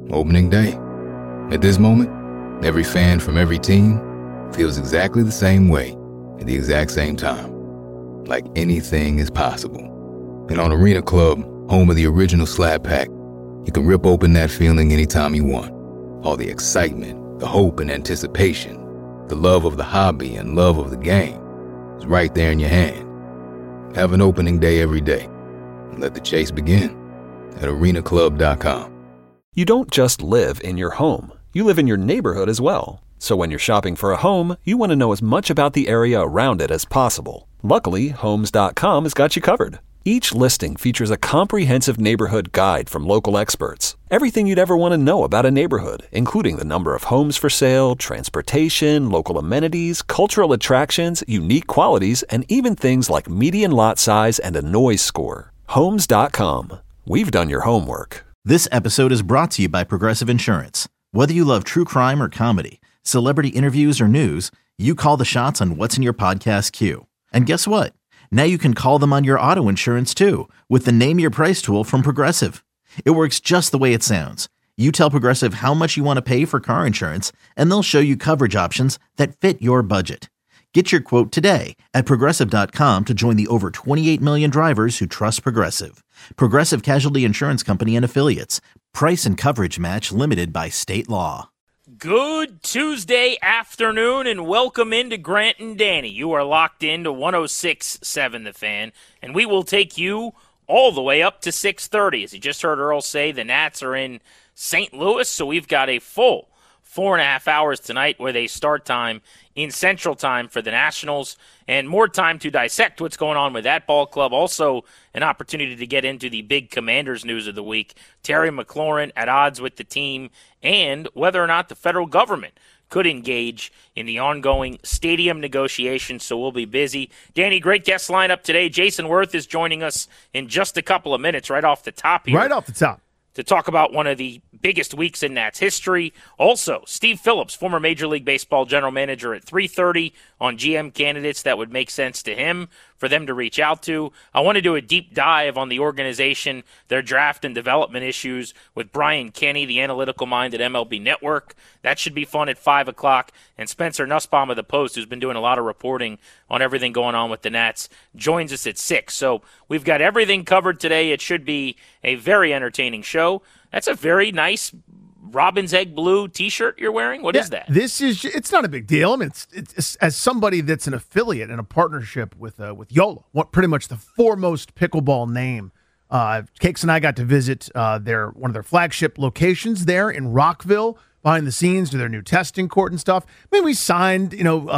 Opening day. At this moment, every fan from every team feels exactly the same way at the exact same time. Like anything is possible. And on Arena Club, home of the original Slab Pack, you can rip open that feeling anytime you want. All the excitement, the hope and anticipation, the love of the hobby and love of the game is right there in your hand. Have an opening day every day and let the chase begin at arenaclub.com. You don't just live in your home. You live in your neighborhood as well. So when you're shopping for a home, you want to know as much about the area around it as possible. Luckily, Homes.com has got you covered. Each listing features a comprehensive neighborhood guide from local experts. Everything you'd ever want to know about a neighborhood, including the number of homes for sale, transportation, local amenities, cultural attractions, unique qualities, and even things like median lot size and a noise score. Homes.com. We've done your homework. This episode is brought to you by Progressive Insurance. Whether you love true crime or comedy, celebrity interviews or news, you call the shots on what's in your podcast queue. And guess what? Now you can call them on your auto insurance too with the Name Your Price tool from Progressive. It works just the way it sounds. You tell Progressive how much you want to pay for car insurance, and they'll show you coverage options that fit your budget. Get your quote today at Progressive.com to join the over 28 million drivers who trust Progressive. Progressive Casualty Insurance Company and Affiliates. Price and coverage match limited by state law. Good Tuesday afternoon and welcome into Grant and Danny. You are locked into 106.7 The Fan, and we will take you all the way up to 6:30. As you just heard Earl say, the Nats are in St. Louis, so we've got a full 4.5 hours tonight with a start time in Central Time for the Nationals and more time to dissect what's going on with that ball club. Also, an opportunity to get into the big Commanders news of the week. Terry McLaurin at odds with the team and whether or not the federal government could engage in the ongoing stadium negotiations, so we'll be busy. Danny, great guest lineup today. Jason Worth is joining us in just a couple of minutes right off the top here. Right off the top. To talk about one of the biggest weeks in Nats history. Also, Steve Phillips, former Major League Baseball general manager, at 3:30 on GM candidates that would make sense to him for them to reach out to. I want to do a deep dive on the organization, their draft and development issues with Brian Kenny, the analytical mind at MLB Network. That should be fun at 5 o'clock. And Spencer Nussbaum of The Post, who's been doing a lot of reporting on everything going on with the Nats, joins us at 6. So we've got everything covered today. It should be a very entertaining show. That's a very nice Robin's Egg Blue T-shirt you're wearing. What is that? It's not a big deal. I mean, it's as somebody that's an affiliate and a partnership with YOLO, pretty much the foremost pickleball name. Cakes and I got to visit one of their flagship locations there in Rockville, behind the scenes to their new testing court and stuff. I mean, we signed,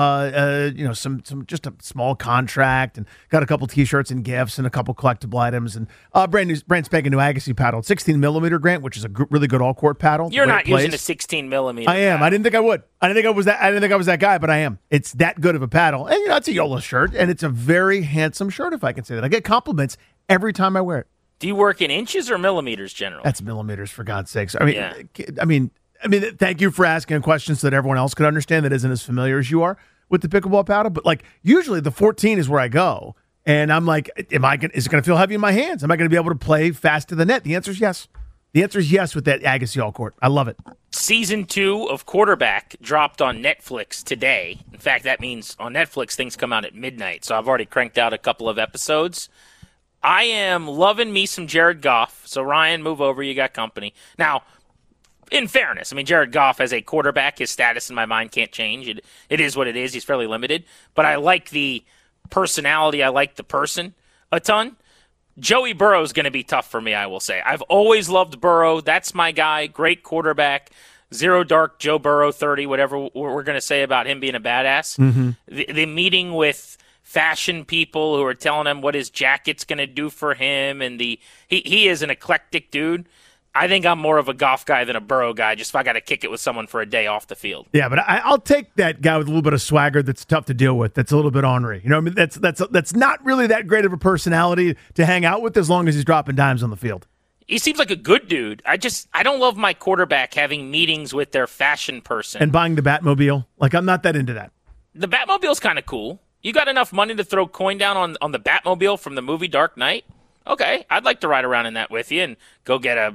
some just a small contract and got a couple T-shirts and gifts and a couple collectible items and brand spanking new Agassi paddle, 16 millimeter, Grant, which is a really good all court paddle. You're not using a 16 millimeter. I am. Paddle. I didn't think I would. I didn't think I was that guy, but I am. It's that good of a paddle, and it's a YOLO shirt, and it's a very handsome shirt, if I can say that. I get compliments every time I wear it. Do you work in inches or millimeters generally? That's millimeters, for God's sakes. I mean, thank you for asking questions so that everyone else could understand that isn't as familiar as you are with the pickleball paddle. But usually the 14 is where I go, and I'm like, is it going to feel heavy in my hands? Am I going to be able to play fast to the net? The answer is yes. The answer is yes with that Agassi all court. I love it. Season 2 of Quarterback dropped on Netflix today. In fact, that means on Netflix things come out at midnight. So I've already cranked out a couple of episodes. I am loving me some Jared Goff. So Ryan, move over. You got company. Now, in fairness, Jared Goff as a quarterback, his status in my mind can't change. It is what it is. He's fairly limited. But I like the personality. I like the person a ton. Joey Burrow is going to be tough for me, I will say. I've always loved Burrow. That's my guy. Great quarterback. Zero dark Joe Burrow 30, whatever we're going to say about him being a badass. Mm-hmm. The meeting with fashion people who are telling him what his jacket's going to do for him, and he is an eclectic dude. I think I'm more of a Goff guy than a Burrow guy, just if I got to kick it with someone for a day off the field. Yeah, but I'll take that guy with a little bit of swagger that's tough to deal with, that's a little bit ornery. That's not really that great of a personality to hang out with as long as he's dropping dimes on the field. He seems like a good dude. I don't love my quarterback having meetings with their fashion person. And buying the Batmobile. I'm not that into that. The Batmobile's kind of cool. You got enough money to throw coin down on the Batmobile from the movie Dark Knight? Okay, I'd like to ride around in that with you and go get a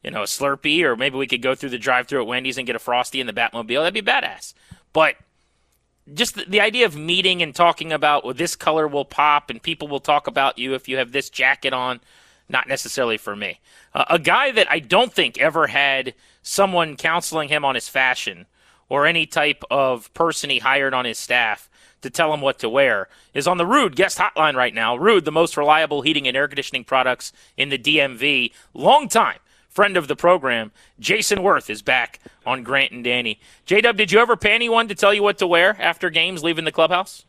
a Slurpee, or maybe we could go through the drive-thru at Wendy's and get a Frosty in the Batmobile. That'd be badass. But just the idea of meeting and talking about, well, this color will pop and people will talk about you if you have this jacket on, not necessarily for me. A guy that I don't think ever had someone counseling him on his fashion or any type of person he hired on his staff to tell him what to wear is on the Ruud guest hotline right now. Ruud, the most reliable heating and air conditioning products in the DMV. Long time friend of the program, Jason Worth, is back on Grant and Danny. J-Dub, did you ever pay anyone to tell you what to wear after games leaving the clubhouse?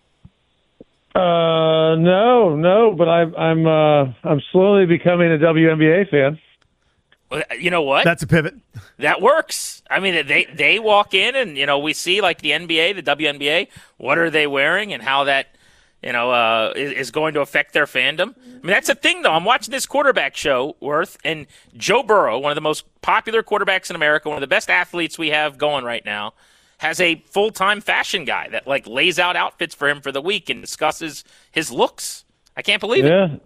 No, but I'm slowly becoming a WNBA fan. Well, you know what? That's a pivot. That works. I mean, they walk in and, we see like the NBA, the WNBA, what are they wearing and how that, is going to affect their fandom. I mean, that's a thing, though. I'm watching this quarterback show, Worth, and Joe Burrow, one of the most popular quarterbacks in America, one of the best athletes we have going right now, has a full-time fashion guy that, lays out outfits for him for the week and discusses his looks. I can't believe it.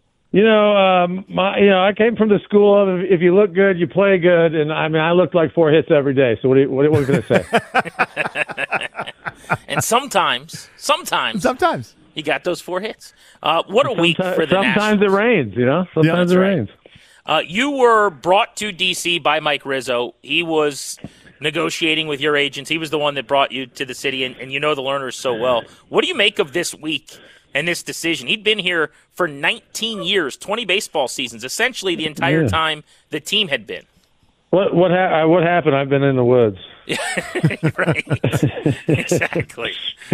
I came from the school of if you look good, you play good, and I looked like 4 hits every day. So what are we going to say? And sometimes you got those 4 hits. What a week for the Nationals. Sometimes it rains, Sometimes it rains. You were brought to D.C. by Mike Rizzo. He was negotiating with your agents. He was the one that brought you to the city, and you know the Lerners so well. What do you make of this week and this decision? He'd been here for 19 years, 20 baseball seasons, essentially the entire time the team had been. What happened? I've been in the woods. Right. Exactly.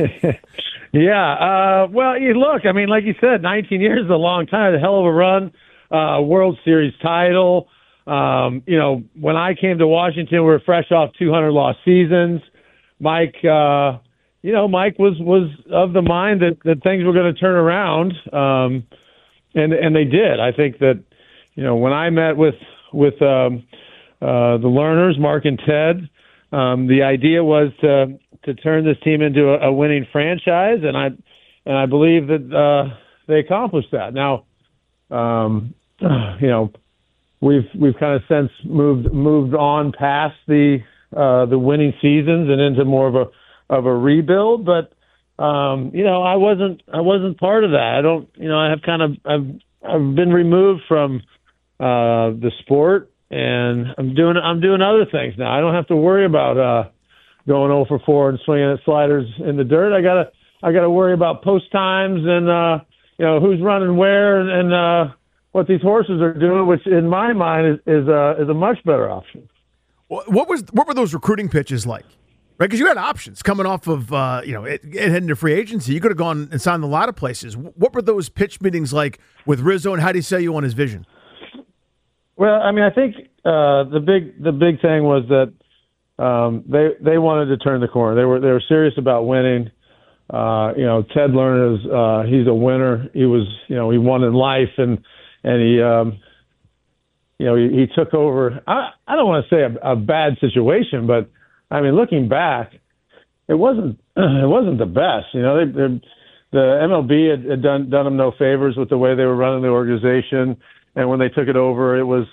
Yeah. Look, like you said, 19 years is a long time, a hell of a run, World Series title. When I came to Washington, we were fresh off 200 lost seasons. Mike was of the mind that things were going to turn around. And they did. I think that, when I met with the Lerners, Mark and Ted, the idea was to turn this team into a winning franchise, and I believe that they accomplished that. Now, we've kind of since moved on past the winning seasons and into more of a rebuild, but I wasn't part of that. I've been removed from the sport, and I'm doing other things now. I don't have to worry about going 0 for 4 and swinging at sliders in the dirt. I gotta worry about post times and who's running where and what these horses are doing, which in my mind is a much better option. What were those recruiting pitches like? Right, because you had options coming off of heading to free agency. You could have gone and signed a lot of places. What were those pitch meetings like with Rizzo, and how did he sell you on his vision? Well, I think the big thing was that they wanted to turn the corner. They were serious about winning. Ted Lerner he's a winner. He was he won in life, and he took over. I don't want to say a bad situation, but looking back, it wasn't the best. The MLB had done them no favors with the way they were running the organization, and when they took it over, it was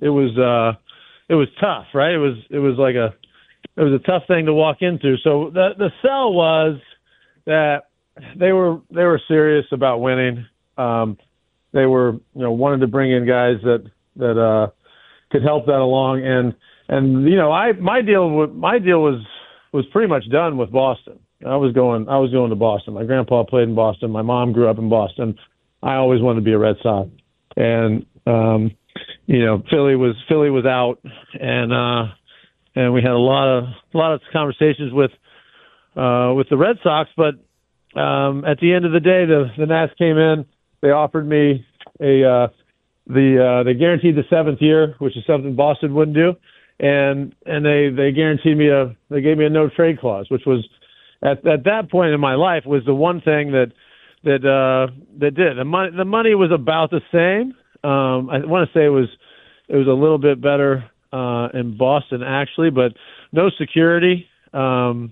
tough, right? It was a tough thing to walk into. So the sell was that they were serious about winning. They were wanted to bring in guys that could help that along, and my deal was pretty much done with Boston. I was going to Boston. My grandpa played in Boston. My mom grew up in Boston. I always wanted to be a Red Sox, and Philly was out, and we had a lot of conversations with the Red Sox. But at the end of the day, the Nats came in. They offered me they guaranteed the 7th year, which is something Boston wouldn't do. And they guaranteed me they gave me a no trade clause, which was at that point in my life was the one thing that did. The money was about the same. I want to say it was a little bit better in Boston actually, but no security. It's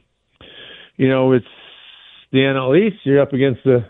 the NL East. You're up against the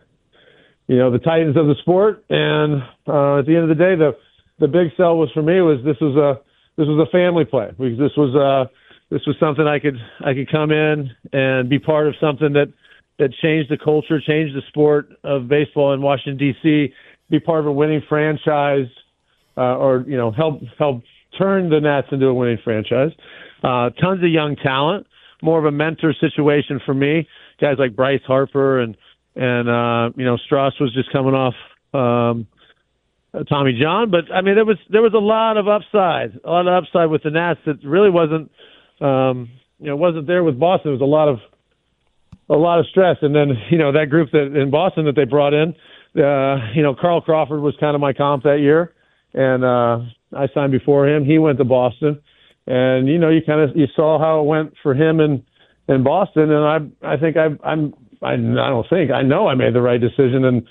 Titans of the sport, and at the end of the day, the big sell was for me was this was a family play. This was something I could come in and be part of something that changed the culture, changed the sport of baseball in Washington D.C. Be part of a winning franchise, or help turn the Nats into a winning franchise. Tons of young talent, more of a mentor situation for me. Guys like Bryce Harper and Strauss was just coming off Tommy John, but I mean there was a lot of upside with the Nats that really wasn't there with Boston. There was a lot of stress, and then that group that in Boston that they brought in, Carl Crawford was kind of my comp that year, and I signed before him. He went to Boston, and you saw how it went for him in Boston, and I know I made the right decision, and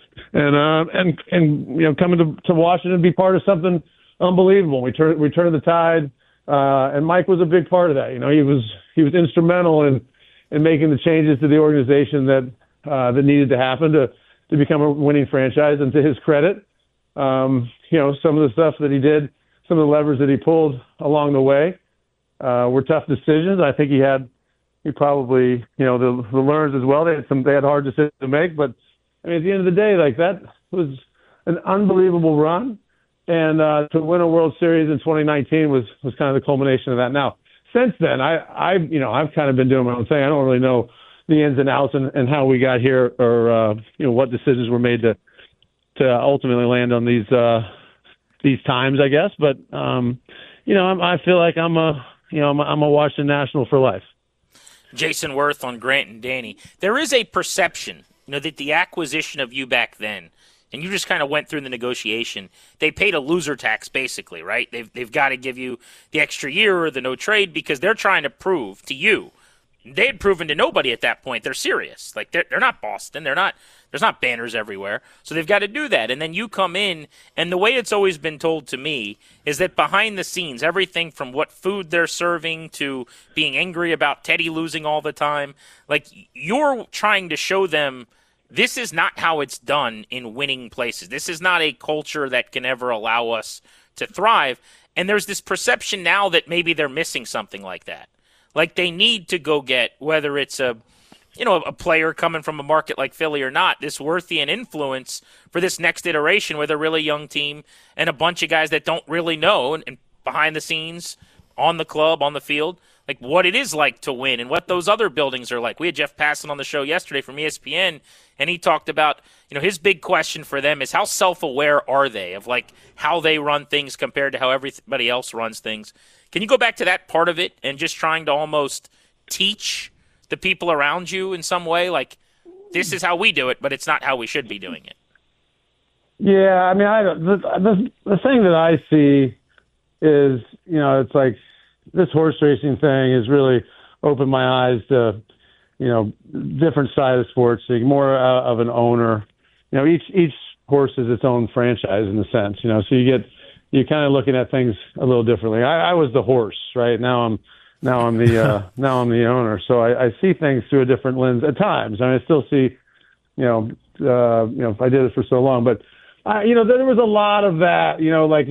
coming to Washington to be part of something unbelievable. We turned the tide, and Mike was a big part of that. He was instrumental in making the changes to the organization that needed to happen to become a winning franchise. And to his credit, some of the stuff that he did, some of the levers that he pulled along the way were tough decisions. I think he probably, the learns as well. They had hard decisions to make, but I mean, at the end of the day, like, that was an unbelievable run. And to win a World Series in 2019 was kind of the culmination of that. Now, since then, I've kind of been doing my own thing. I don't really know the ins and outs and how we got here, or what decisions were made to ultimately land on these times, I guess. But I feel like I'm a Washington National for life. Jason Worth on Grant and Danny. There is a perception, that the acquisition of you back then, and you just kind of went through the negotiation, they paid a loser tax basically, right? They've got to give you the extra year or the no trade because they're trying to prove to you. They had proven to nobody at that point they're serious. Like, they're not Boston. There's not banners everywhere. So they've got to do that. And then you come in, and the way it's always been told to me is that behind the scenes, everything from what food they're serving to being angry about Teddy losing all the time, like, you're trying to show them this is not how it's done in winning places. This is not a culture that can ever allow us to thrive. And there's this perception now that maybe they're missing something like that. Like, they need to go get, whether it's a player coming from a market like Philly or not, this Worthian influence for this next iteration with a really young team and a bunch of guys that don't really know and behind the scenes, on the club, on the field, like what it is like to win and what those other buildings are like. We had Jeff Passan on the show yesterday from ESPN, and he talked about, his big question for them is how self-aware are they of like how they run things compared to how everybody else runs things. Can you go back to that part of it and just trying to almost teach the people around you in some way? Like, this is how we do it, but it's not how we should be doing it. Yeah, I mean, the thing that I see is, it's like this horse racing thing has really opened my eyes to, different side of sports, more of an owner. Each horse is its own franchise in a sense, so you're kind of looking at things a little differently. I was the horse, right? Now I'm the owner. So I see things through a different lens at times. I mean, I still see, I did it for so long, but there was a lot of that, like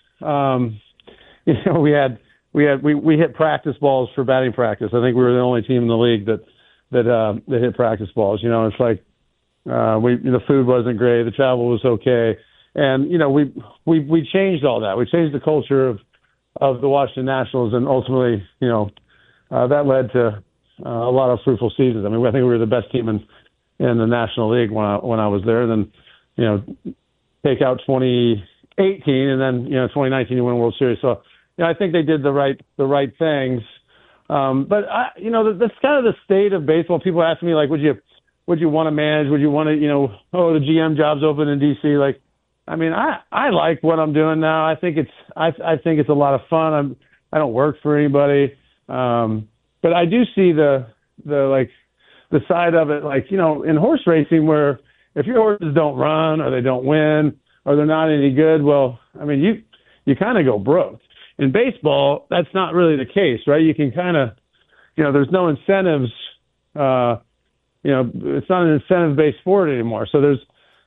we hit practice balls for batting practice. I think we were the only team in the league that hit practice balls. It's like, the food wasn't great. The travel was okay. And, we changed all that. We changed the culture of the Washington Nationals, and ultimately, that led to a lot of fruitful seasons. I mean, I think we were the best team in the National League when I was there. Then, take out 2018, and then 2019 you win a World Series. So, I think they did the right things. But that's kind of the state of baseball. People ask me, like, would you want to manage? Would you want to, the GM job's open in DC? Like, I mean, I like what I'm doing now. I think it's a lot of fun. I don't work for anybody, but I do see the side of it, like, in horse racing, where if your horses don't run or they don't win or they're not any good, well, I mean, you kind of go broke. In baseball, that's not really the case, right? You can kind of, there's no incentives. It's not an incentive-based sport anymore. So there's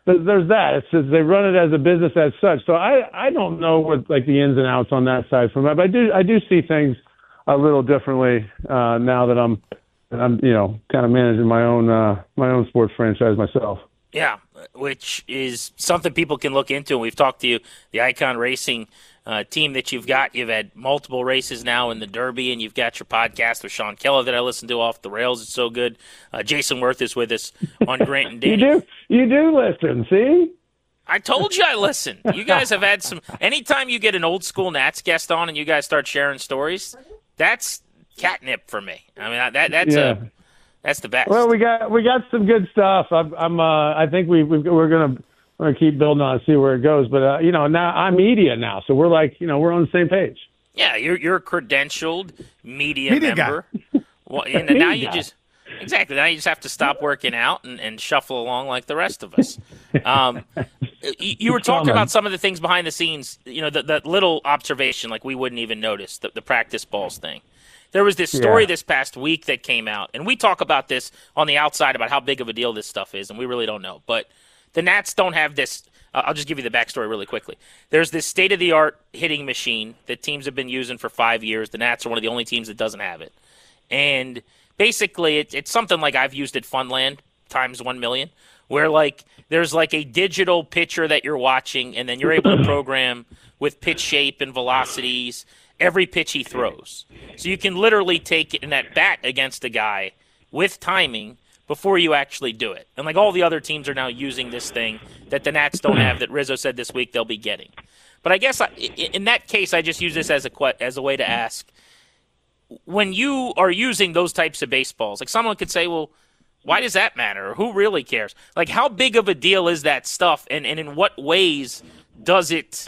there's that. It's just they run it as a business as such. So I don't know what like the ins and outs on that side from that. But I do see things a little differently now that I'm kind of managing my own sports franchise myself. Yeah, which is something people can look into. And we've talked to you, the Icon Racing team that you've got. You've had multiple races now in the Derby, and you've got your podcast with Sean Keller that I listen to off the rails. It's so good. Jason Worth is with us on Grant and Danny. You do listen, see? I told you I listened. You guys have had some – anytime you get an old school Nats guest on and you guys start sharing stories, that's catnip for me. I mean, that's the best. Well, we got some good stuff. I think we're gonna keep building on and see where it goes. But now I'm media now, so we're like we're on the same page. Yeah, you're a credentialed media member. Well, and now you just now you just have to stop working out and shuffle along like the rest of us. You were talking about some of the things behind the scenes. The little observation like we wouldn't even notice the practice balls thing. There was this story this past week that came out, and we talk about this on the outside about how big of a deal this stuff is, and we really don't know. But the Nats don't have this. I'll just give you the backstory really quickly. There's this state-of-the-art hitting machine that teams have been using for 5 years. The Nats are one of the only teams that doesn't have it. And basically, it's something like I've used at Funland times 1 million, where like there's like a digital pitcher that you're watching, and then you're able to program with pitch shape and velocities every pitch he throws. So you can literally take it in that bat against a guy with timing before you actually do it. And like all the other teams are now using this thing that the Nats don't have that Rizzo said this week they'll be getting. But I guess in that case, I just use this as a way to ask, when you are using those types of baseballs, like someone could say, well, why does that matter? Or who really cares? Like how big of a deal is that stuff? And in what ways does it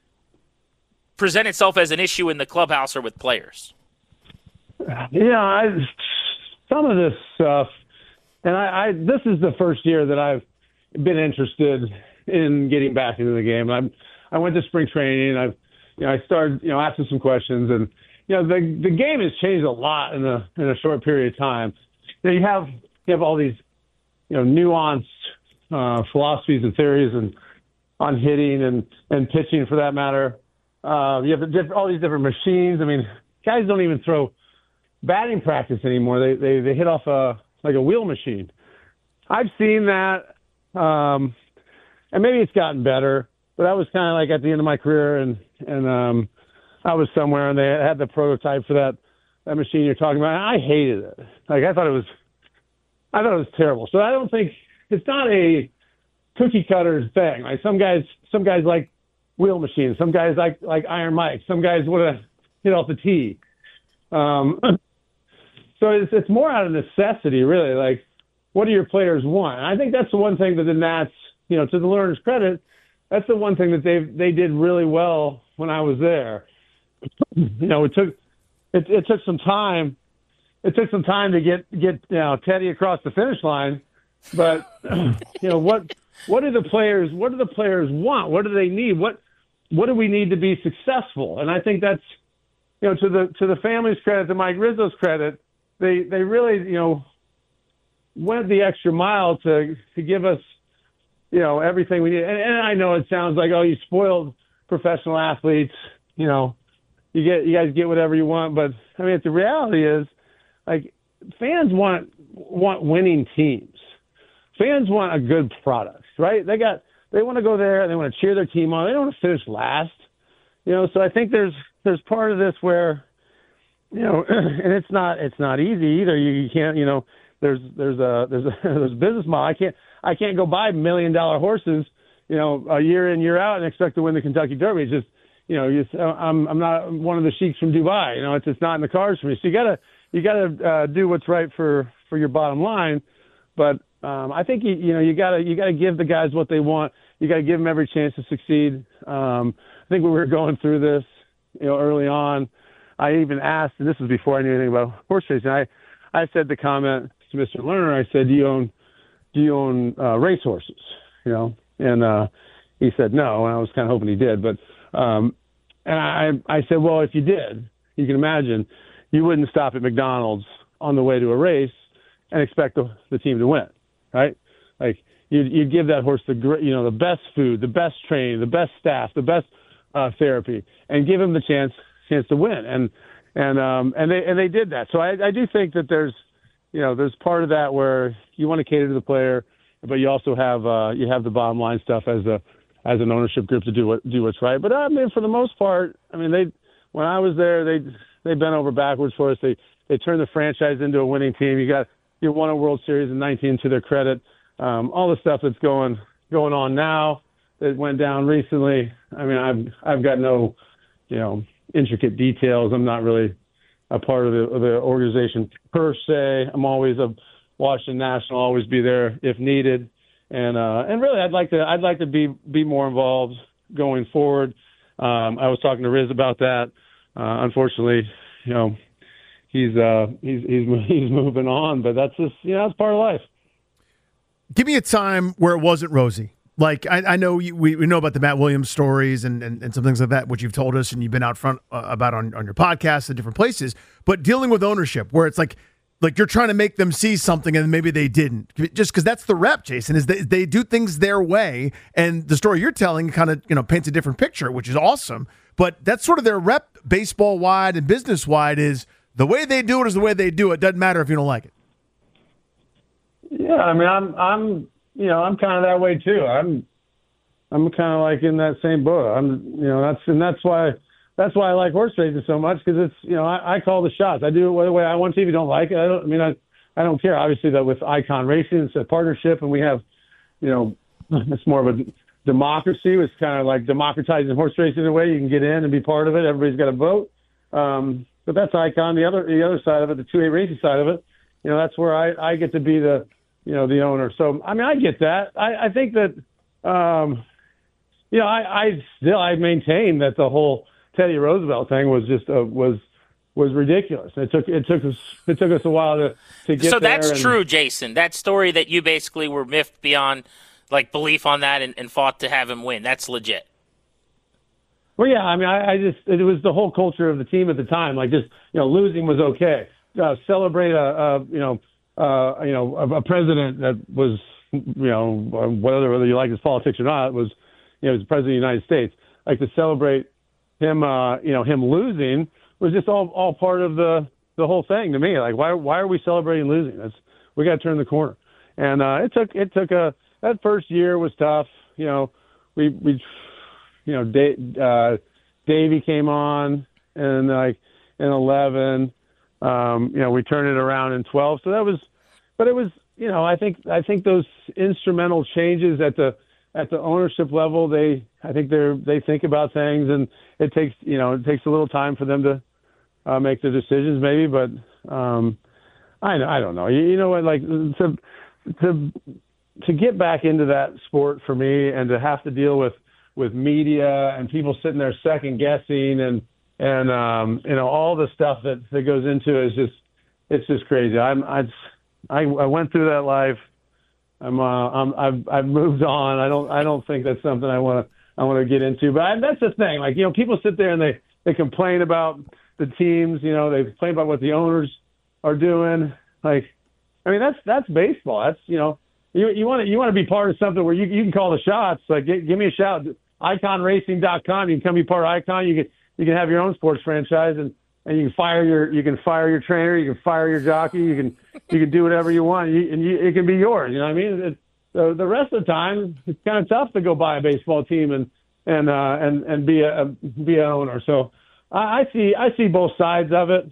present itself as an issue in the clubhouse or with players? Some of this stuff, and this is the first year that I've been interested in getting back into the game. I went to spring training. I started asking some questions, and the game has changed a lot in a short period of time. You have all these nuanced philosophies and theories and on hitting and pitching for that matter. You have all these different machines. I mean, guys don't even throw batting practice anymore. They hit off a wheel machine. I've seen that, and maybe it's gotten better. But I was kind of like at the end of my career, and I was somewhere, and they had the prototype for that machine you're talking about. And I hated it. Like I thought it was terrible. So I don't think it's not a cookie cutter thing. Like some guys like wheel machines. Some guys like Iron Mike. Some guys want to hit off the tee. So it's more out of necessity, really. Like, what do your players want? And I think that's the one thing that the Nats, to the Lerners' credit, that's the one thing that they did really well when I was there. It took some time. It took some time to get Teddy across the finish line, but what do the players want? What do they need? What do we need to be successful? And I think that's to the family's credit, to Mike Rizzo's credit, they really went the extra mile to give us everything we need. And I know it sounds like, oh, you spoiled professional athletes. You guys get whatever you want, but I mean, the reality is, like, fans want winning teams. Fans want a good product, right? They want to go there and they want to cheer their team on. They don't want to finish last, So I think there's part of this where, and it's not easy either. You can't, there's a business model. I can't go buy $1 million horses, a year in, year out and expect to win the Kentucky Derby. It's just, I'm not one of the sheiks from Dubai. It's just not in the cards for me. So you gotta do what's right for your bottom line. But I think you gotta give the guys what they want. You gotta give them every chance to succeed. I think when we were going through this, early on, I even asked, and this was before I knew anything about horse racing. I said the comment to Mr. Lerner. I said, "Do you own race horses?" And he said no, and I was kind of hoping he did. But and I said, well, if you did, you can imagine you wouldn't stop at McDonald's on the way to a race and expect the team to win, right? Like you'd give that horse the best food, the best training, the best staff, the best therapy, and give him the chance to win. And they did that. So I do think that there's part of that where you want to cater to the player, but you also have the bottom line stuff as an ownership group to do what's right. But I mean, for the most part, I mean, when I was there, they bent over backwards for us. They turned the franchise into a winning team. You won a World Series in 19 to their credit. All the stuff that's going on now that went down recently. I mean, I've got no, intricate details. I'm not really a part of the organization per se. I'm always a Washington National, always be there if needed. And really, I'd like to be more involved going forward. I was talking to Riz about that. Unfortunately, he's moving on, but that's just that's part of life. Give me a time where it wasn't rosy. Like I know we know about the Matt Williams stories and some things like that, which you've told us and you've been out front about on your podcast at different places. But dealing with ownership, where it's like you're trying to make them see something and maybe they didn't, just because that's the rep, Jason, is they do things their way, and the story you're telling kind of paints a different picture, which is awesome. But that's sort of their rep, baseball wide and business wide, is the way they do it is the way they do it. Doesn't matter if you don't like it. Yeah, I mean, I'm kind of that way too. I'm kind of like in that same boat. That's why I like horse racing so much, because it's I call the shots. I do it the way I want to. If you don't like it, I don't care. Obviously, that with Icon Racing, it's a partnership, and we have it's more of a democracy. It's kind of like democratizing horse racing in a way. You can get in and be part of it. Everybody's got a vote. But that's Icon. The other side of it, the 2A racing side of it, that's where I get to be the the owner. So I mean, I get that. I think that I maintain that the whole Teddy Roosevelt thing was just was ridiculous. It took us a while to get So there. that's true, Jason. That story that you basically were miffed beyond belief on that and fought to have him win. That's legit. Well, yeah. I mean, it was the whole culture of the team at the time. Like, just losing was okay. Celebrate a president that was whether you like his politics or not, was was the president of the United States. Like, to celebrate him him losing was just all part of the whole thing to me. Like, why are we celebrating losing? We got to turn the corner. And that first year was tough. Davey came on and in 11. We turned it around in 12. So it was I think those instrumental changes at the ownership level, they think about things, and it takes a little time for them to make the decisions maybe, but I don't know. What, to get back into that sport for me, and to have to deal with media and people sitting there second guessing and all the stuff that goes into it it's just crazy. I went through that life. I've moved on. I don't think that's something I want to get into. But that's the thing. People sit there and they complain about the teams. They complain about what the owners are doing. That's baseball. That's you want to be part of something where you can call the shots. Give me a shout. IconRacing.com. You can come be part of Icon. You can have your own sports franchise, and you can fire your trainer. You can fire your jockey. You can do whatever you want. It can be yours. You know what I mean? The rest of the time, it's kind of tough to go buy a baseball team and be an owner. So I see both sides of it.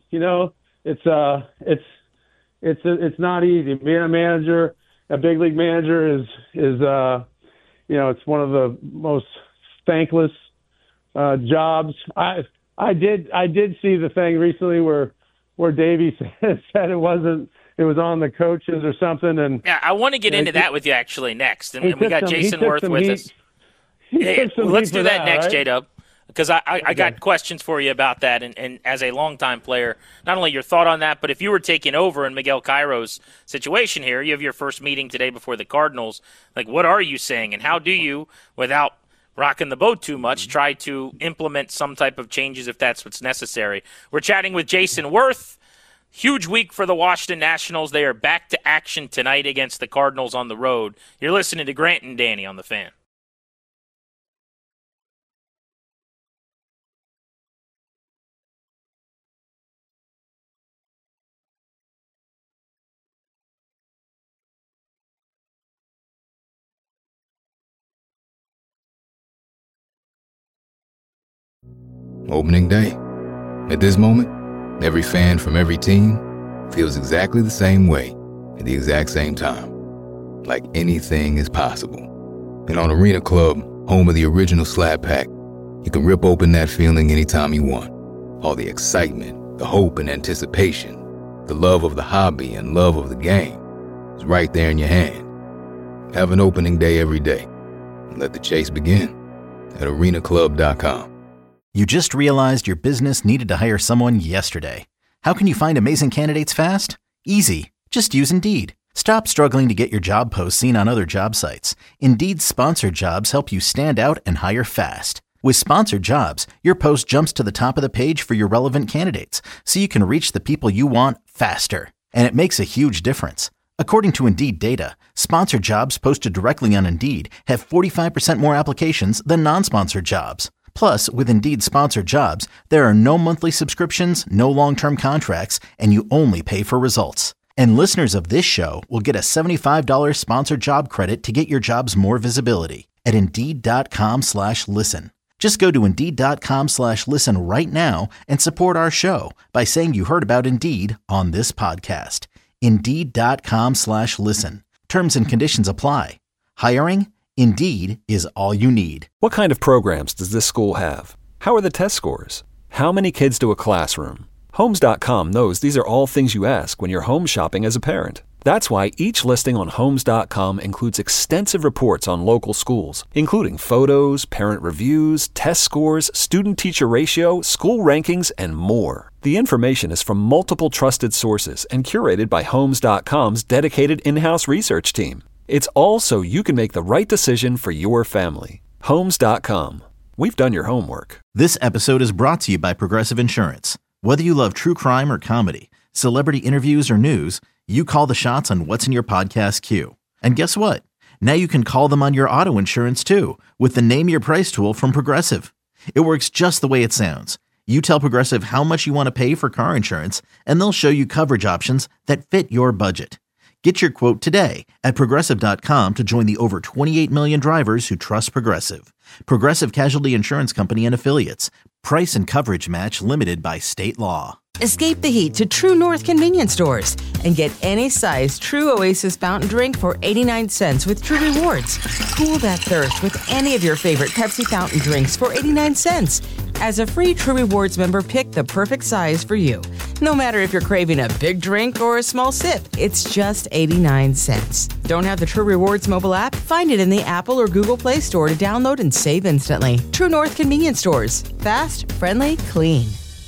It's not easy. Being a manager, a big league manager, is it's one of the most thankless jobs. I did see the thing recently where Davey said it was on the coaches or something. And yeah, I want to get into that with you actually next. And we got Jason Worth with us. Let's do that next, right? J-Dub, because I got questions for you about that. And as a longtime player, not only your thought on that, but if you were taking over in Miguel Cairo's situation here, you have your first meeting today before the Cardinals. What are you saying, and how do you, without rocking the boat too much, try to implement some type of changes if that's what's necessary? We're chatting with Jason Worth. Huge week for the Washington Nationals. They are back to action tonight against the Cardinals on the road. You're listening to Grant and Danny on The Fan. Opening day. At this moment, every fan from every team feels exactly the same way at the exact same time. Like anything is possible. And on Arena Club, home of the original Slap Pack, you can rip open that feeling anytime you want. All the excitement, the hope and anticipation, the love of the hobby and love of the game is right there in your hand. Have an opening day every day and let the chase begin at arenaclub.com. You just realized your business needed to hire someone yesterday. How can you find amazing candidates fast? Easy. Just use Indeed. Stop struggling to get your job posts seen on other job sites. Indeed's sponsored jobs help you stand out and hire fast. With sponsored jobs, your post jumps to the top of the page for your relevant candidates, so you can reach the people you want faster. And it makes a huge difference. According to Indeed data, sponsored jobs posted directly on Indeed have 45% more applications than non-sponsored jobs. Plus, with Indeed sponsored jobs, there are no monthly subscriptions, no long-term contracts, and you only pay for results. And listeners of this show will get a $75 sponsored job credit to get your jobs more visibility at Indeed.com/listen. Just go to Indeed.com/listen right now and support our show by saying you heard about Indeed on this podcast. Indeed.com/listen. Terms and conditions apply. Hiring? Indeed is all you need. What kind of programs does this school have? How are the test scores? How many kids do a classroom? Homes.com knows these are all things you ask when you're home shopping as a parent. That's why each listing on Homes.com includes extensive reports on local schools, including photos, parent reviews, test scores, student-teacher ratio, school rankings, and more. The information is from multiple trusted sources and curated by Homes.com's dedicated in-house research team. It's all so you can make the right decision for your family. Homes.com. We've done your homework. This episode is brought to you by Progressive Insurance. Whether you love true crime or comedy, celebrity interviews or news, you call the shots on what's in your podcast queue. And guess what? Now you can call them on your auto insurance too with the Name Your Price tool from Progressive. It works just the way it sounds. You tell Progressive how much you want to pay for car insurance, and they'll show you coverage options that fit your budget. Get your quote today at Progressive.com to join the over 28 million drivers who trust Progressive. Progressive Casualty Insurance Company and Affiliates. Price and coverage match limited by state law. Escape the heat to True North convenience stores and get any size True Oasis fountain drink for 89 cents with True Rewards. Cool that thirst with any of your favorite Pepsi fountain drinks for 89 cents. As a free True Rewards member, pick the perfect size for you. No matter if you're craving a big drink or a small sip, it's just 89 cents. Don't have the True Rewards mobile app? Find it in the Apple or Google Play Store to download and save instantly. True North convenience stores. Fast, friendly, clean.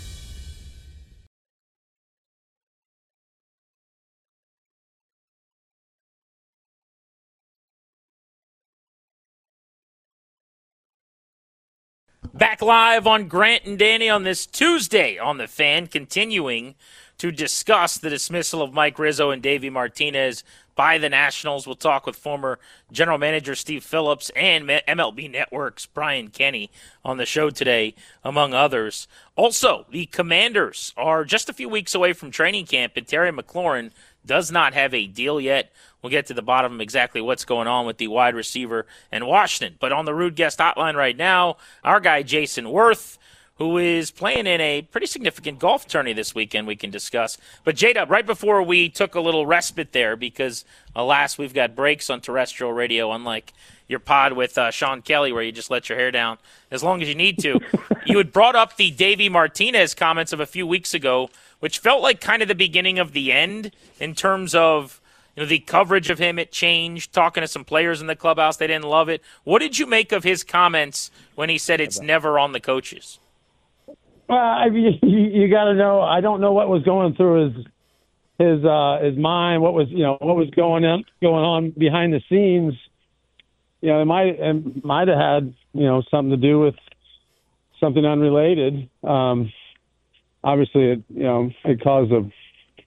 Back live on Grant and Danny on this Tuesday on The Fan, continuing to discuss the dismissal of Mike Rizzo and Davey Martinez by the Nationals. We'll talk with former general manager Steve Phillips and MLB Network's Brian Kenny on the show today, among others. Also, the Commanders are just a few weeks away from training camp, and Terry McLaurin does not have a deal yet. We'll get to the bottom of exactly what's going on with the wide receiver in Washington. But on the Rude Guest Hotline right now, our guy Jason Worth, who is playing in a pretty significant golf tourney this weekend we can discuss. But J-Dub, right before we took a little respite there, because alas, we've got breaks on terrestrial radio, unlike your pod with Sean Kelly where you just let your hair down as long as you need to. You had brought up the Davey Martinez comments of a few weeks ago, which felt like kind of the beginning of the end in terms of the coverage of him. It changed, talking to some players in the clubhouse. They didn't love it. What did you make of his comments when he said it's never on the coaches? Well, I mean, you got to know. I don't know what was going through his mind. What was going on behind the scenes. It might have had something to do with something unrelated. Obviously, it caused a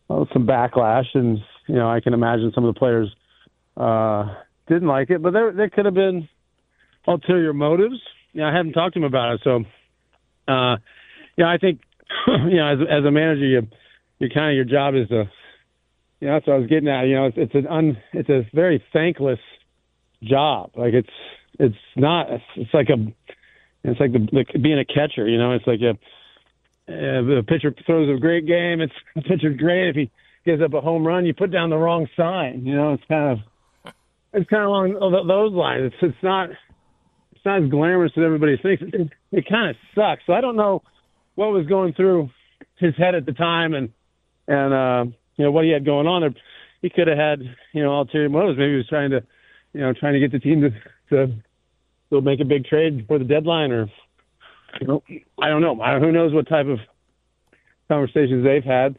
some backlash, and I can imagine some of the players didn't like it, but there could have been ulterior motives. I haven't talked to him about it, so I think as a manager, you kind of your job is to that's what I was getting at. It's a very thankless job. Like it's like being a catcher. It's like the pitcher throws a great game. It's the pitcher's great. If he gives up a home run, you put down the wrong sign. It's kind of along those lines. It's not as glamorous as everybody thinks. It kind of sucks. So I don't know what was going through his head at the time, and what he had going on there. He could have had ulterior motives. Maybe he was trying to get the team to make a big trade before the deadline, or I don't know. Who knows what type of conversations they've had.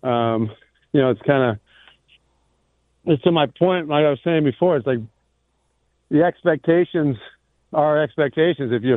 It's to my point, like I was saying before. It's like the expectations are expectations. If you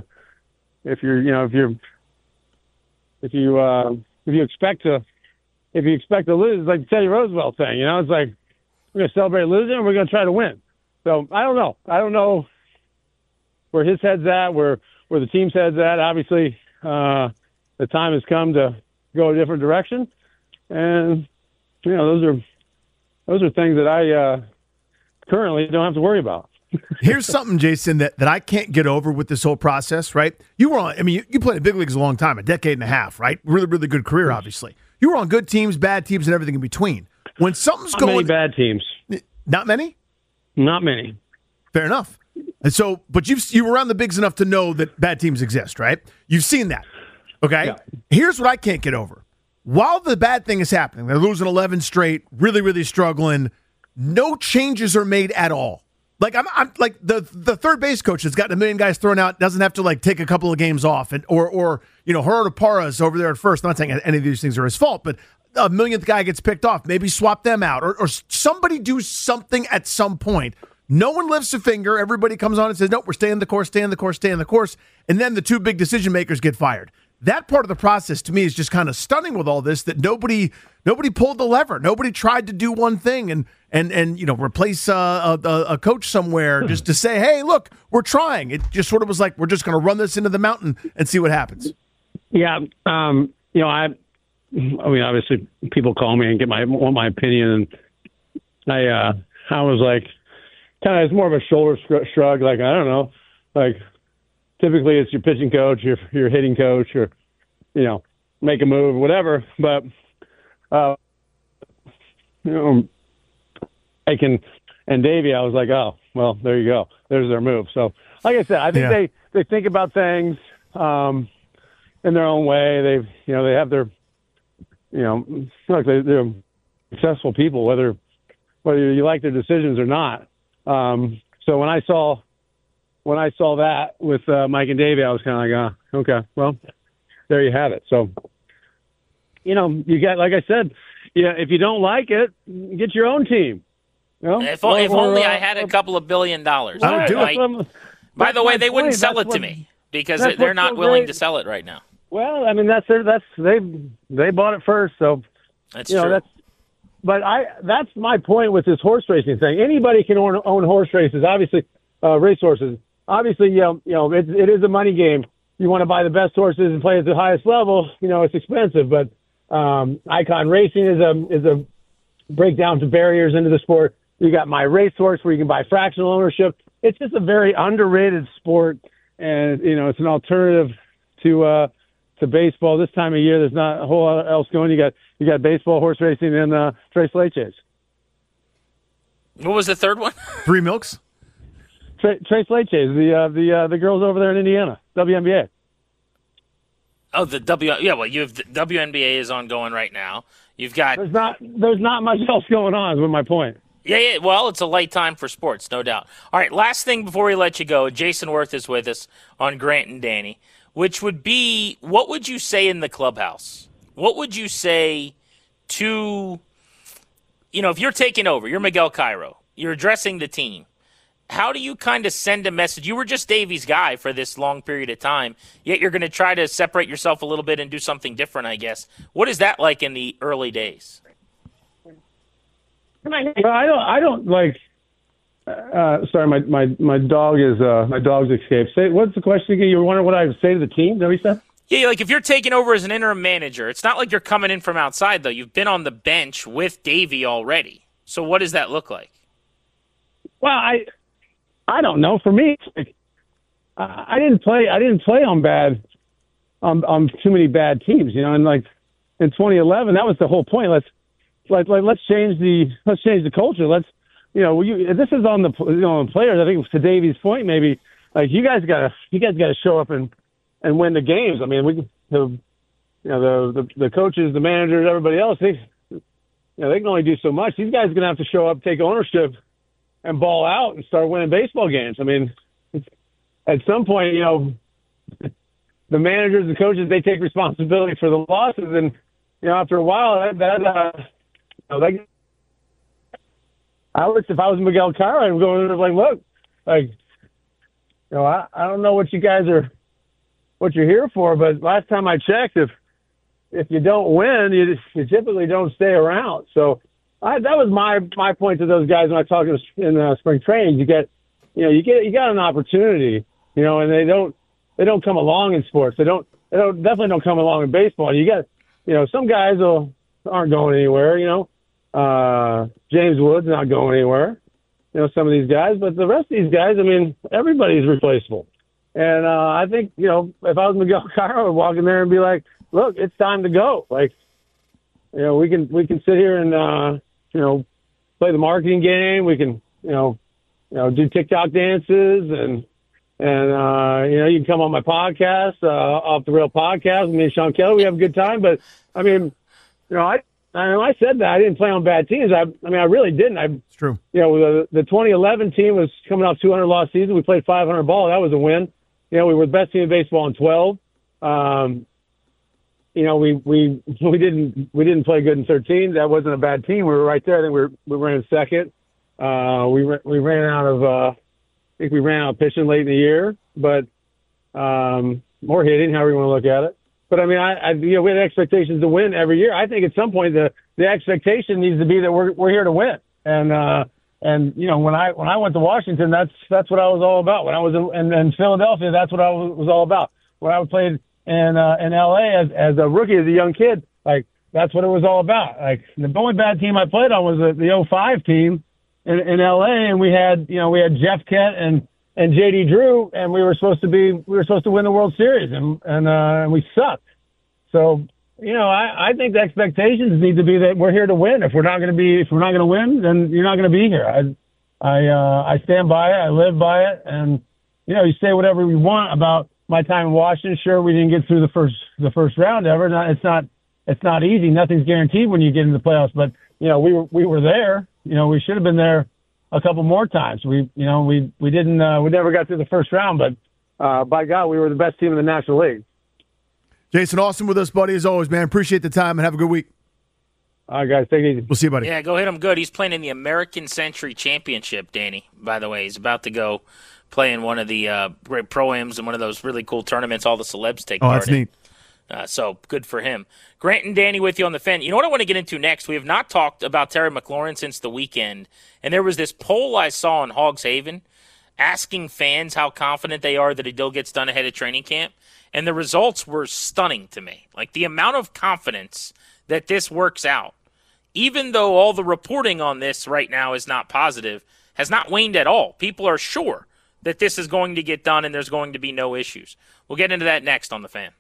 expect to lose, it's like the Teddy Roosevelt thing. It's like we're going to celebrate losing and we're going to try to win. So I don't know. I don't know where his head's at, where the team's head's at. Obviously, the time has come to go a different direction, and those are things that I currently don't have to worry about. Here's something, Jason, that I can't get over with this whole process, right? You played in the big leagues a long time, a decade and a half, right? Really, really good career, obviously. You were on good teams, bad teams, and everything in between. When something's Not many bad teams. Not many? Not many. Fair enough. And so, but you were around the bigs enough to know that bad teams exist, right? You've seen that. Okay? Yeah. Here's what I can't get over. While the bad thing is happening, they're losing 11 straight, really, really struggling, no changes are made at all. Like I'm like the third base coach that's gotten a million guys thrown out doesn't have to take a couple of games off, and or Gerardo Parra's over there at first. I'm not saying any of these things are his fault, but a millionth guy gets picked off. Maybe swap them out, or somebody do something at some point. No one lifts a finger. Everybody comes on and says, "Nope, we're staying the course, staying the course, staying the course," and then the two big decision makers get fired. That part of the process to me is just kind of stunning with all this, that nobody pulled the lever. Nobody tried to do one thing and replace a coach somewhere just to say, hey, look, we're trying. It just sort of was like, we're just going to run this into the mountain and see what happens. Yeah. Obviously people call me and want my opinion. And I was like, kind of, it's more of a shoulder shrug. Like, I don't know, like, typically it's your pitching coach, your hitting coach, or, make a move, whatever. But, and Davey, I was like, oh, well, there you go. There's their move. So, like I said, I think they think about things in their own way. They have their, they're successful people, whether you like their decisions or not. So when I saw that with Mike and Davey, I was kind of like, okay, well, there you have it. So, you got, like I said, if you don't like it, get your own team. If only I had a couple of $1 billion. I would do it. By the way, they wouldn't sell it to me because they're not willing to sell it right now. Well, I mean, they bought it first, so that's true. That's my point with this horse racing thing. Anybody can own horse races, obviously, racehorses. Obviously, it is a money game. You want to buy the best horses and play at the highest level. It's expensive, but Icon Racing is a breakdown to barriers into the sport. You got My Racehorse where you can buy fractional ownership. It's just a very underrated sport, and it's an alternative to baseball. This time of year, there's not a whole lot else going. You got baseball, horse racing, and Tres Leches. What was the third one? Three Milks. Tres Leches, the girls over there in Indiana, WNBA. Oh, the well, you have the WNBA is ongoing right now. You've got there's not much else going on. Is my point. Yeah. Well, it's a light time for sports, no doubt. All right, last thing before we let you go, Jason Worth is with us on Grant and Danny, which would be, what would you say in the clubhouse? What would you say to, if you're taking over, you're Miguel Cairo, you're addressing the team. How do you kind of send a message? You were just Davey's guy for this long period of time, yet you're going to try to separate yourself a little bit and do something different, I guess. What is that like in the early days? I don't like. Sorry, my dog's escaped. Say, what's the question again? You were wondering what I would say to the team? Is that what you said? Yeah, like if you're taking over as an interim manager, it's not like you're coming in from outside, though. You've been on the bench with Davey already. So what does that look like? Well, I don't know. For me, it's like, I didn't play on too many bad teams, and like in 2011, that was the whole point. Let's change the culture. This is on the players. I think to Davey's point, maybe like you guys gotta show up and win the games. I mean, the coaches, the managers, everybody else, they can only do so much. These guys are gonna have to show up, take ownership, and ball out and start winning baseball games. I mean, at some point, the managers and coaches, they take responsibility for the losses, and after a while, I would, if I was Miguel Cairo, I'd go in and like, look, like, I don't know what you're here for, but last time I checked, if you don't win, you typically don't stay around. So that was my point to those guys when I talked in spring training. You got an opportunity, and they don't come along in sports. They definitely don't come along in baseball. You got, some guys aren't going anywhere. James Wood's not going anywhere. Some of these guys, but the rest of these guys, I mean, everybody's replaceable. And I think, if I was Miguel Cairo, I'd walk in there and be like, look, it's time to go. Like, we can sit here and play the marketing game. We can do TikTok dances and you can come on my podcast, Off the Rail podcast with me and Sean Kelly. We have a good time. But I mean, I said that I didn't play on bad teams. I really didn't. It's true. The 2011 team was coming off 200 loss season. We played 500 ball. That was a win. We were the best team in baseball in 12. We didn't play good in 13. That wasn't a bad team. We were right there. I think we ran second. We ran out of pitching late in the year, but more hitting, however you want to look at it. But I mean, we had expectations to win every year. I think at some point the expectation needs to be that we're here to win. And when I went to Washington, that's what I was all about. When I was in Philadelphia, that's what I was all about. When I played in LA as a rookie, as a young kid, like that's what it was all about. Like the only bad team I played on was the 05 team in LA, and we had Jeff Kent and JD Drew, and we were supposed to win the World Series, and we sucked. So, I think the expectations need to be that we're here to win. If we're not going to win, then you're not going to be here. I stand by it. I live by it. And, you say whatever you want about my time in Washington. Sure, we didn't get through the first round ever. It's not easy. Nothing's guaranteed when you get into the playoffs, but, we were there. We should have been there a couple more times. We never got through the first round, but by God, we were the best team in the National League. Jason Austin with us, buddy, as always, man. Appreciate the time and have a good week. All right, guys, take it easy. We'll see you, buddy. Yeah, go hit him good. He's playing in the American Century Championship, Danny, by the way. He's about to go play in one of the Pro-Ams and one of those really cool tournaments all the celebs take part in. That's neat. So good for him. Grant and Danny with you on the Fan. You know what I want to get into next? We have not talked about Terry McLaurin since the weekend, and there was this poll I saw in Hogs Haven asking fans how confident they are that a deal gets done ahead of training camp, and the results were stunning to me. Like the amount of confidence that this works out, even though all the reporting on this right now is not positive, has not waned at all. People are sure that this is going to get done and there's going to be no issues. We'll get into that next on the Fan.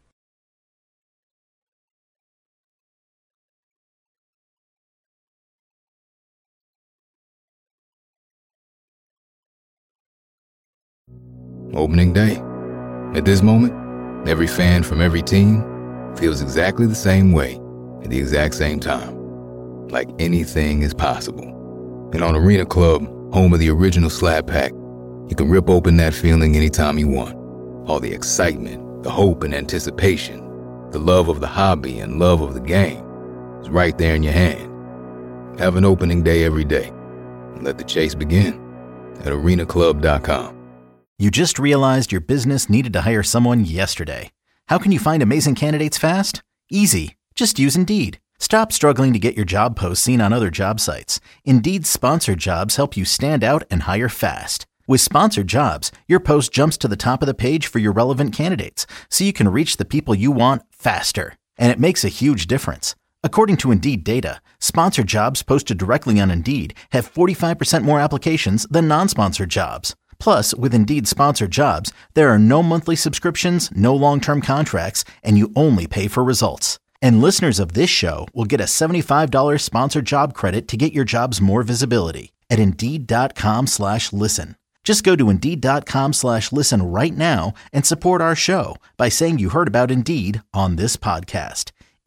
Opening day. At this moment, every fan from every team feels exactly the same way at the exact same time. Like anything is possible. And on Arena Club, home of the original Slab Pack, you can rip open that feeling anytime you want. All the excitement, the hope and anticipation, the love of the hobby and love of the game is right there in your hand. Have an opening day every day. And let the chase begin at arenaclub.com. You just realized your business needed to hire someone yesterday. How can you find amazing candidates fast? Easy. Just use Indeed. Stop struggling to get your job posts seen on other job sites. Indeed's sponsored jobs help you stand out and hire fast. With sponsored jobs, your post jumps to the top of the page for your relevant candidates, so you can reach the people you want faster. And it makes a huge difference. According to Indeed data, sponsored jobs posted directly on Indeed have 45% more applications than non-sponsored jobs. Plus, with Indeed sponsored jobs, there are no monthly subscriptions, no long-term contracts, and you only pay for results. And listeners of this show will get a $75 sponsored job credit to get your jobs more visibility at Indeed.com/listen. Just go to Indeed.com/listen right now and support our show by saying you heard about Indeed on this podcast.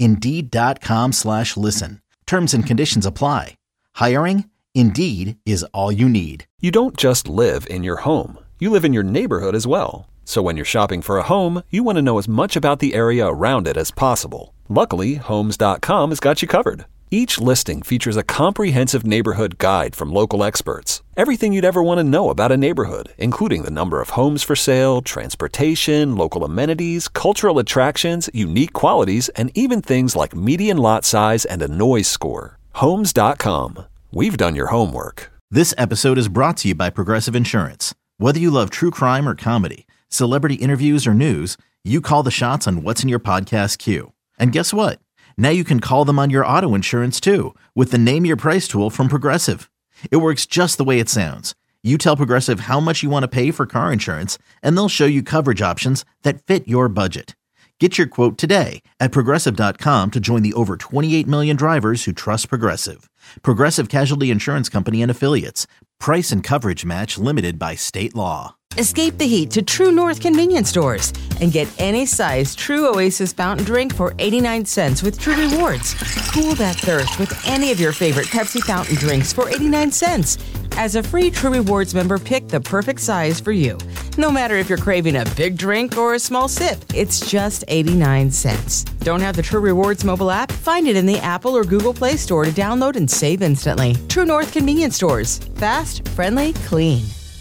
Indeed.com/listen. Terms and conditions apply. Hiring? Indeed is all you need. You don't just live in your home. You live in your neighborhood as well. So when you're shopping for a home, you want to know as much about the area around it as possible. Luckily, Homes.com has got you covered. Each listing features a comprehensive neighborhood guide from local experts. Everything you'd ever want to know about a neighborhood, including the number of homes for sale, transportation, local amenities, cultural attractions, unique qualities, and even things like median lot size and a noise score. Homes.com. We've done your homework. This episode is brought to you by Progressive Insurance. Whether you love true crime or comedy, celebrity interviews or news, you call the shots on what's in your podcast queue. And guess what? Now you can call them on your auto insurance too with the Name Your Price tool from Progressive. It works just the way it sounds. You tell Progressive how much you want to pay for car insurance, and they'll show you coverage options that fit your budget. Get your quote today at Progressive.com to join the over 28 million drivers who trust Progressive. Progressive Casualty Insurance Company and Affiliates. Price and coverage match limited by state law. Escape the heat to True North convenience stores and get any size True Oasis fountain drink for 89 cents with True Rewards. Cool that thirst with any of your favorite Pepsi fountain drinks for 89 cents. As a free True Rewards member, pick the perfect size for you. No matter if you're craving a big drink or a small sip, it's just 89 cents. Don't have the True Rewards mobile app? Find it in the Apple or Google Play Store to download and save instantly. True North convenience stores. Fast, friendly, clean.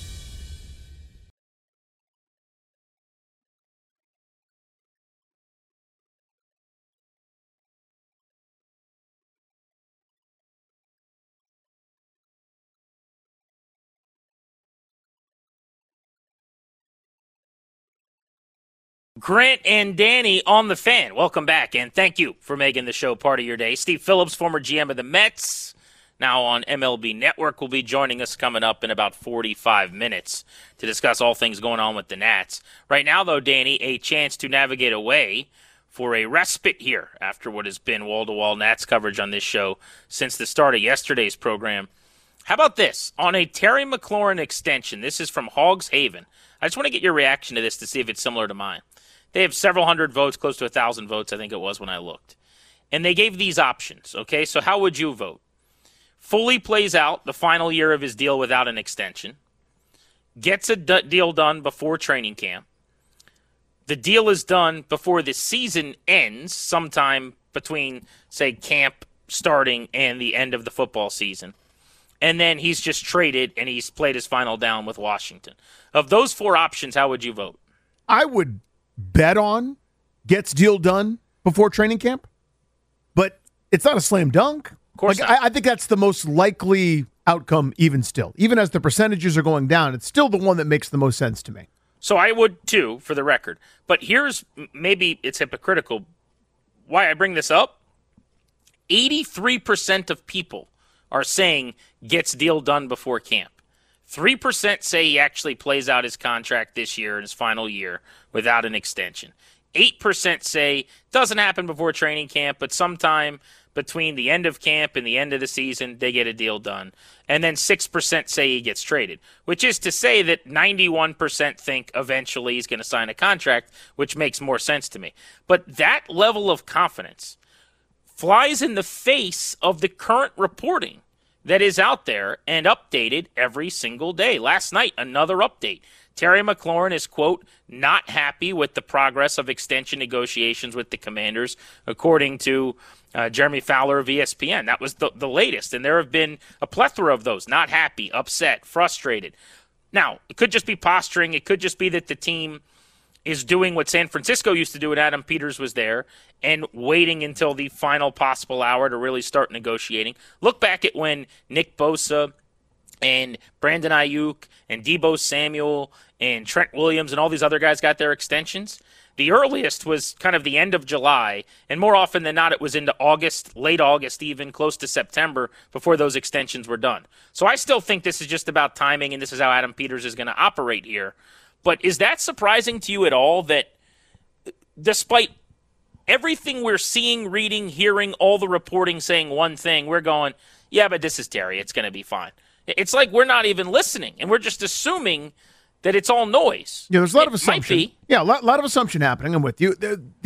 Grant and Danny on the Fan. Welcome back, and thank you for making the show part of your day. Steve Phillips, former GM of the Mets, now on MLB Network, will be joining us coming up in about 45 minutes to discuss all things going on with the Nats. Right now, though, Danny, a chance to navigate away for a respite here after what has been wall-to-wall Nats coverage on this show since the start of yesterday's program. How about this? On a Terry McLaurin extension, this is from Hogs Haven. I just want to get your reaction to this to see if it's similar to mine. They have several hundred votes, close to 1,000 votes, I think it was when I looked. And they gave these options, okay? So how would you vote? Fully plays out the final year of his deal without an extension. Gets a deal done before training camp. The deal is done before the season ends, sometime between, say, camp starting and the end of the football season. And then he's just traded and he's played his final down with Washington. Of those four options, how would you vote? I would bet on gets deal done before training camp, but it's not a slam dunk. Of course not. I think that's the most likely outcome even still. Even as the percentages are going down, it's still the one that makes the most sense to me. So I would too, for the record. But here's, maybe it's hypocritical, why I bring this up. 83% of people are saying gets deal done before camp. 3% say he actually plays out his contract this year in his final year without an extension. 8% say doesn't happen before training camp, but sometime between the end of camp and the end of the season, they get a deal done. And then 6% say he gets traded, which is to say that 91% think eventually he's going to sign a contract, which makes more sense to me. But that level of confidence flies in the face of the current reporting that is out there and updated every single day. Last night, another update. Terry McLaurin is, quote, not happy with the progress of extension negotiations with the Commanders, according to Jeremy Fowler of ESPN. That was the latest, and there have been a plethora of those. Not happy, upset, frustrated. Now, it could just be posturing. It could just be that the team is doing what San Francisco used to do when Adam Peters was there and waiting until the final possible hour to really start negotiating. Look back at when Nick Bosa and Brandon Ayuk and Deebo Samuel and Trent Williams and all these other guys got their extensions. The earliest was kind of the end of July, and more often than not, it was into August, late August, even close to September before those extensions were done. So I still think this is just about timing, and this is how Adam Peters is going to operate here. But is that surprising to you at all that despite everything we're seeing, reading, hearing, all the reporting saying one thing, we're going, yeah, but this is Terry. It's going to be fine. It's like we're not even listening, and we're just assuming that it's all noise. Yeah, there's a lot of assumption. Yeah, a lot of assumption happening. I'm with you.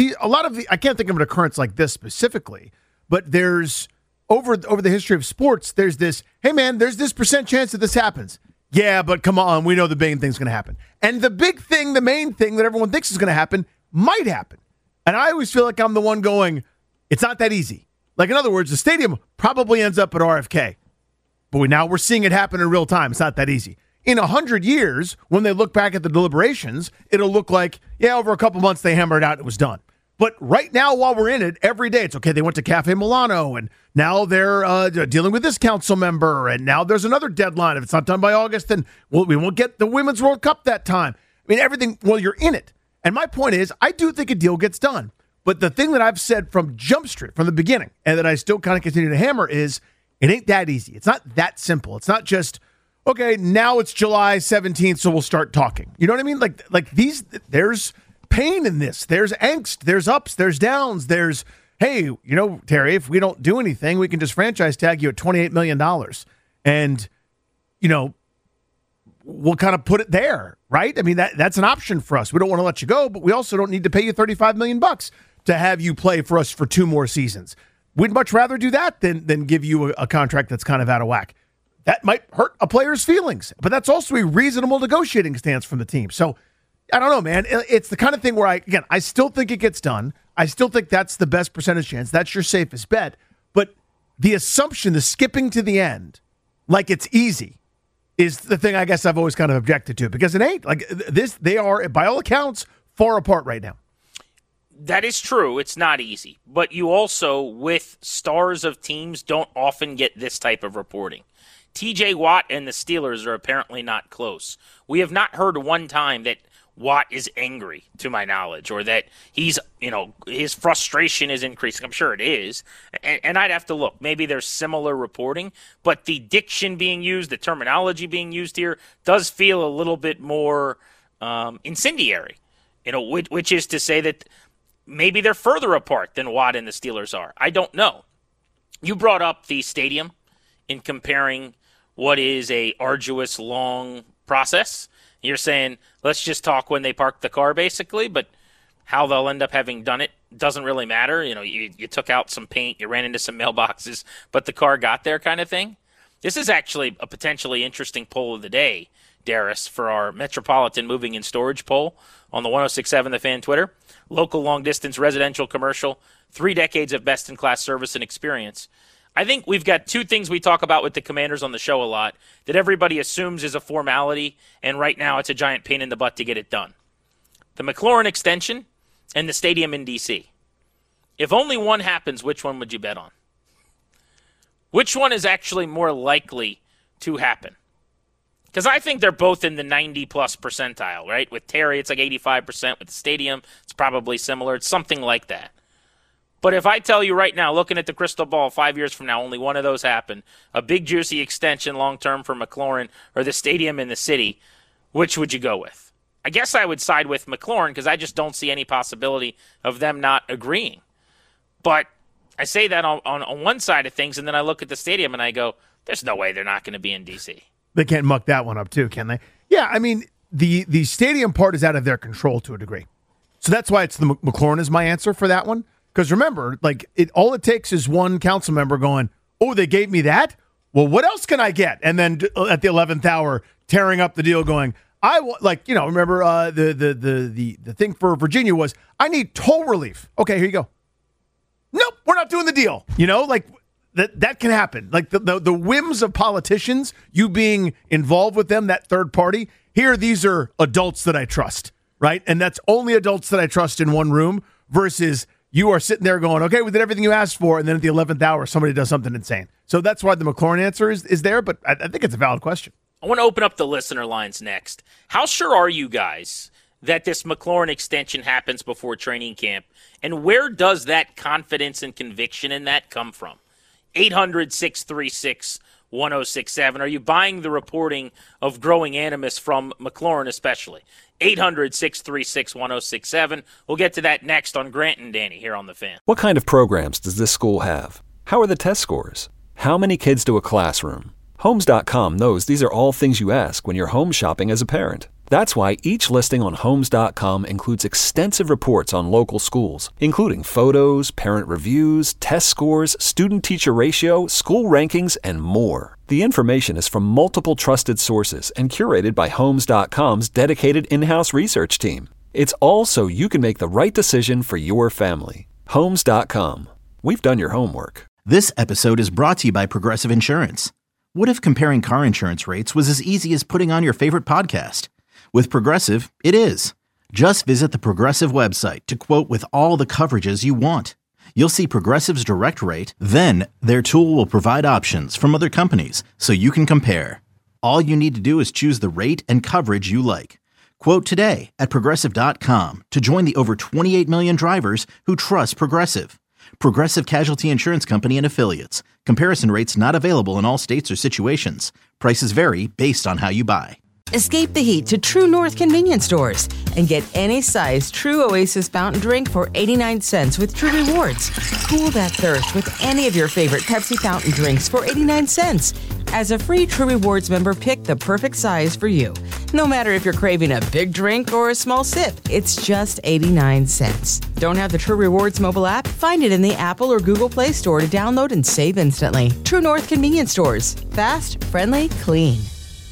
I can't think of an occurrence like this specifically, but there's over the history of sports, there's this, hey man, there's this % chance that this happens. Yeah, but come on, we know the big thing's going to happen. And the big thing, the main thing that everyone thinks is going to happen might happen. And I always feel like I'm the one going, it's not that easy. Like, in other words, the stadium probably ends up at RFK. But now we're seeing it happen in real time. It's not that easy. In 100 years, when they look back at the deliberations, it'll look like, yeah, over a couple months they hammered it out and it was done. But right now, while we're in it, every day, it's okay, they went to Cafe Milano, and now they're dealing with this council member, and now there's another deadline. If it's not done by August, then we won't get the Women's World Cup that time. I mean, everything, well, you're in it. And my point is, I do think a deal gets done. But the thing that I've said from Jump Street, from the beginning, and that I still kind of continue to hammer is, it ain't that easy. It's not that simple. It's not just, okay, now it's July 17th, so we'll start talking. You know what I mean? Like these, there's pain in this. There's angst. There's ups. There's downs. There's, hey, you know, Terry, if we don't do anything, we can just franchise tag you at $28 million. And, you know, we'll kind of put it there, right? I mean, that's an option for us. We don't want to let you go, but we also don't need to pay you $35 million to have you play for us for 2 more seasons. We'd much rather do that than give you a contract that's kind of out of whack. That might hurt a player's feelings, but that's also a reasonable negotiating stance from the team. So, I don't know, man. It's the kind of thing where I still think it gets done. I still think that's the best percentage chance. That's your safest bet. But the assumption, the skipping to the end, like it's easy, is the thing I guess I've always kind of objected to, because it ain't. Like this, they are, by all accounts, far apart right now. That is true. It's not easy. But you also, with stars of teams, don't often get this type of reporting. TJ Watt and the Steelers are apparently not close. We have not heard one time that Watt is angry, to my knowledge, or that he's, you know, his frustration is increasing. I'm sure it is. And I'd have to look. Maybe there's similar reporting, but the diction being used, the terminology being used here does feel a little bit more incendiary, you know, which is to say that maybe they're further apart than Watt and the Steelers are. I don't know. You brought up the stadium in comparing what is a arduous, long process. You're saying, let's just talk when they park the car, basically, but how they'll end up having done it doesn't really matter. You know, you took out some paint, you ran into some mailboxes, but the car got there kind of thing. This is actually a potentially interesting poll of the day, Darius, for our Metropolitan Moving and Storage poll on the 106.7 The Fan Twitter. Local long-distance residential commercial, 3 decades of best-in-class service and experience. I think we've got 2 things we talk about with the Commanders on the show a lot that everybody assumes is a formality, and right now it's a giant pain in the butt to get it done. The McLaurin extension and the stadium in D.C. If only one happens, which one would you bet on? Which one is actually more likely to happen? Because I think they're both in the 90-plus percentile, right? With Terry, it's like 85%. With the stadium, it's probably similar. It's something like that. But if I tell you right now, looking at the crystal ball 5 years from now, only one of those happened, a big, juicy extension long-term for McLaurin or the stadium in the city, which would you go with? I guess I would side with McLaurin because I just don't see any possibility of them not agreeing. But I say that on one side of things, and then I look at the stadium and I go, there's no way they're not going to be in D.C. They can't muck that one up too, can they? Yeah, I mean, the stadium part is out of their control to a degree. So that's why it's the McLaurin is my answer for that one. Because remember, like all it takes is one council member going, oh, they gave me that? Well, what else can I get? And then at the 11th hour, tearing up the deal going, remember the thing for Virginia was, I need toll relief. Okay, here you go. Nope, we're not doing the deal. You know, like that can happen. Like the whims of politicians, you being involved with them, that third party, here, these are adults that I trust. right? And that's only adults that I trust in one room versus you are sitting there going, okay, we did everything you asked for, and then at the 11th hour, somebody does something insane. So that's why the McLaurin answer is there, but I think it's a valid question. I want to open up the listener lines next. How sure are you guys that this McLaurin extension happens before training camp? And where does that confidence and conviction in that come from? 800-636-1067. Are you buying the reporting of growing animus from McLaurin especially? 800-636-1067. We'll get to that next on Grant and Danny here on The Fan. What kind of programs does this school have? How are the test scores? How many kids do a classroom? Homes.com knows these are all things you ask when you're home shopping as a parent. That's why each listing on Homes.com includes extensive reports on local schools, including photos, parent reviews, test scores, student-teacher ratio, school rankings, and more. The information is from multiple trusted sources and curated by Homes.com's dedicated in-house research team. It's all so you can make the right decision for your family. Homes.com. We've done your homework. This episode is brought to you by Progressive Insurance. What if comparing car insurance rates was as easy as putting on your favorite podcast? With Progressive, it is. Just visit the Progressive website to quote with all the coverages you want. You'll see Progressive's direct rate, then their tool will provide options from other companies so you can compare. All you need to do is choose the rate and coverage you like. Quote today at Progressive.com to join the over 28 million drivers who trust Progressive. Progressive Casualty Insurance Company and Affiliates. Comparison rates not available in all states or situations. Prices vary based on how you buy. Escape the heat to True North convenience stores and get any size True Oasis fountain drink for 89 cents with True Rewards. Cool that thirst with any of your favorite Pepsi fountain drinks for 89 cents. As a free True Rewards member, pick the perfect size for you. No matter if you're craving a big drink or a small sip, it's just 89 cents. Don't have the True Rewards mobile app? Find it in the Apple or Google Play Store to download and save instantly. True North convenience stores. Fast, friendly, clean.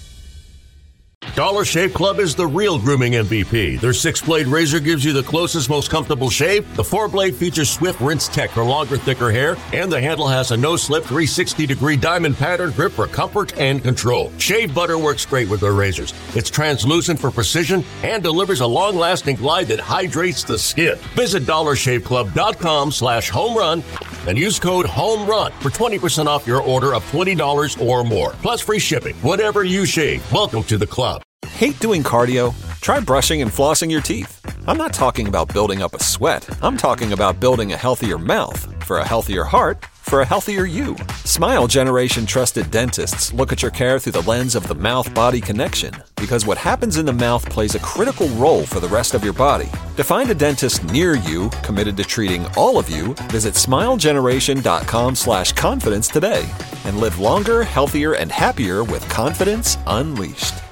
Dollar Shave Club is the real grooming MVP. Their 6-blade razor gives you the closest, most comfortable shave. The 4-blade features swift rinse tech for longer, thicker hair. And the handle has a no-slip 360-degree diamond pattern grip for comfort and control. Shave butter works great with their razors. It's translucent for precision and delivers a long-lasting glide that hydrates the skin. Visit DollarShaveClub.com/homerun and use code HOMERUN for 20% off your order of $20 or more. Plus free shipping. Whatever you shave, welcome to the club. Hate doing cardio? Try brushing and flossing your teeth. I'm not talking about building up a sweat. I'm talking about building a healthier mouth for a healthier heart for a healthier you. Smile Generation trusted dentists look at your care through the lens of the mouth-body connection because what happens in the mouth plays a critical role for the rest of your body. To find a dentist near you committed to treating all of you, visit smilegeneration.com/confidence today and live longer, healthier, and happier with confidence unleashed.